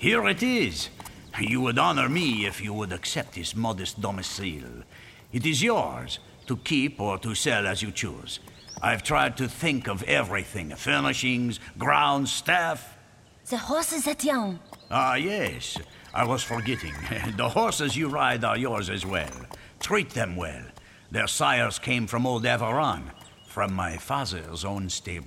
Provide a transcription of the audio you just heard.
Here it is. You would honor me if you would accept this modest domicile. It is yours, to keep or to sell as you choose. I've tried to think of everything, furnishings, grounds, staff. The horses at young. Ah, yes. I was forgetting. The horses you ride are yours as well. Treat them well. Their sires came from old Avaron, from my father's own stable.